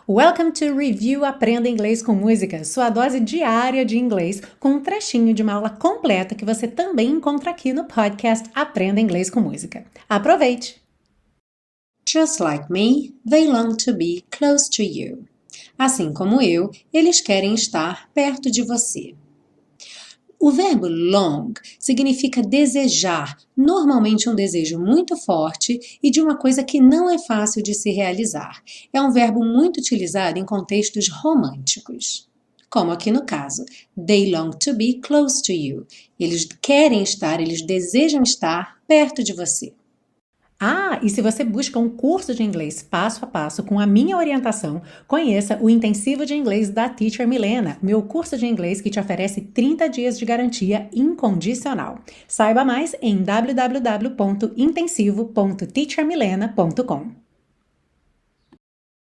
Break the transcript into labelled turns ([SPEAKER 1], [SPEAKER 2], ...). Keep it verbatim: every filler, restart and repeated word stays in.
[SPEAKER 1] Welcome to Review Aprenda Inglês com Música, sua dose diária de inglês, com um trechinho de uma aula completa que você também encontra aqui no podcast Aprenda Inglês com Música. Aproveite! Just like me, they long to be close to you. Assim como eu, eles querem estar perto de você. O verbo long significa desejar, normalmente um desejo muito forte e de uma coisa que não é fácil de se realizar. É um verbo muito utilizado em contextos românticos. Como aqui no caso, they long to be close to you. Eles querem estar, eles desejam estar perto de você. Ah, e se você busca um curso de inglês passo a passo com a minha orientação, conheça o Intensivo de Inglês da Teacher Milena, meu curso de inglês que te oferece trinta dias de garantia incondicional. Saiba mais em w w w ponto intensivo ponto teacher milena ponto com.